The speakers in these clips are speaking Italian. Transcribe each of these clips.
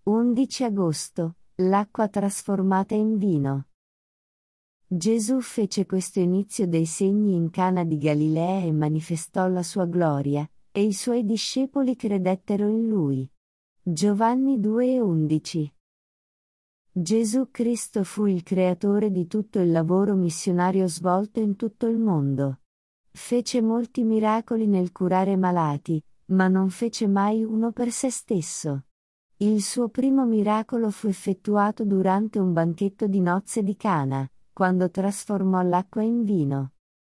11 agosto, l'acqua trasformata in vino. Gesù fece questo inizio dei segni in Cana di Galilea e manifestò la sua gloria, e i suoi discepoli credettero in lui. Giovanni 2,11. Gesù Cristo fu il creatore di tutto il lavoro missionario svolto in tutto il mondo. Fece molti miracoli nel curare malati, ma non fece mai uno per se stesso. Il suo primo miracolo fu effettuato durante un banchetto di nozze di Cana, quando trasformò l'acqua in vino.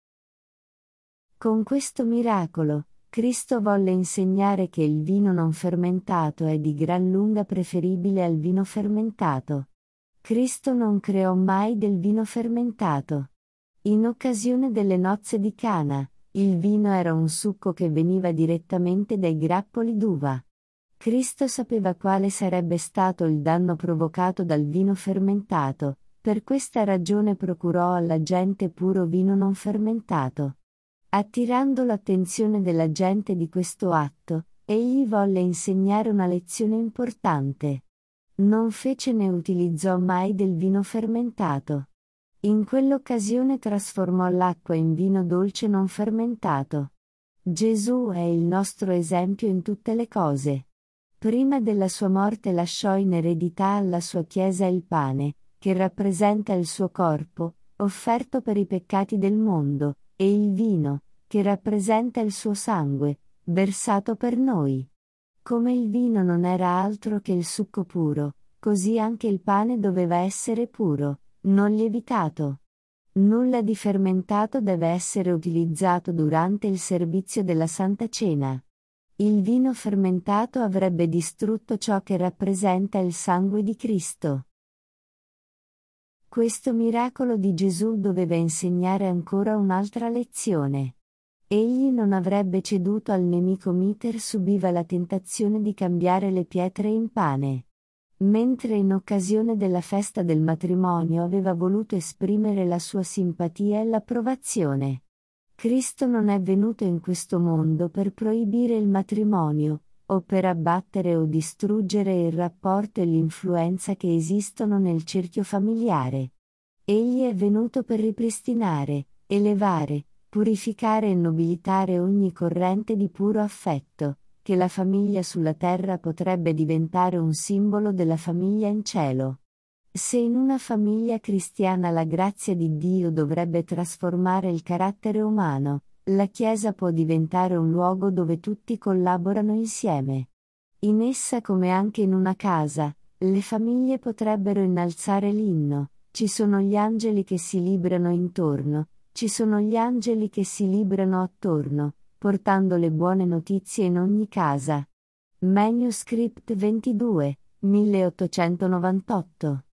Con questo miracolo, Cristo volle insegnare che il vino non fermentato è di gran lunga preferibile al vino fermentato. Cristo non creò mai del vino fermentato. In occasione delle nozze di Cana, il vino era un succo che veniva direttamente dai grappoli d'uva. Cristo sapeva quale sarebbe stato il danno provocato dal vino fermentato, per questa ragione procurò alla gente puro vino non fermentato. Attirando l'attenzione della gente di questo atto, egli volle insegnare una lezione importante. Non fece né utilizzò mai del vino fermentato. In quell'occasione trasformò l'acqua in vino dolce non fermentato. Gesù è il nostro esempio in tutte le cose. Prima della sua morte lasciò in eredità alla sua Chiesa il pane, che rappresenta il suo corpo, offerto per i peccati del mondo, e il vino, che rappresenta il suo sangue, versato per noi. Come il vino non era altro che il succo puro, così anche il pane doveva essere puro, non lievitato. Nulla di fermentato deve essere utilizzato durante il servizio della Santa Cena. Il vino fermentato avrebbe distrutto ciò che rappresenta il sangue di Cristo. Questo miracolo di Gesù doveva insegnare ancora un'altra lezione. Egli non avrebbe ceduto al nemico mentre subiva la tentazione di cambiare le pietre in pane. Mentre in occasione della festa del matrimonio aveva voluto esprimere la sua simpatia e l'approvazione. Cristo non è venuto in questo mondo per proibire il matrimonio, o per abbattere o distruggere il rapporto e l'influenza che esistono nel cerchio familiare. Egli è venuto per ripristinare, elevare, purificare e nobilitare ogni corrente di puro affetto, che la famiglia sulla terra potrebbe diventare un simbolo della famiglia in cielo. Se in una famiglia cristiana la grazia di Dio dovrebbe trasformare il carattere umano, la Chiesa può diventare un luogo dove tutti collaborano insieme. In essa, come anche in una casa, le famiglie potrebbero innalzare l'inno: ci sono gli angeli che si librano intorno, ci sono gli angeli che si librano attorno, portando le buone notizie in ogni casa. Manuscript 22, 1898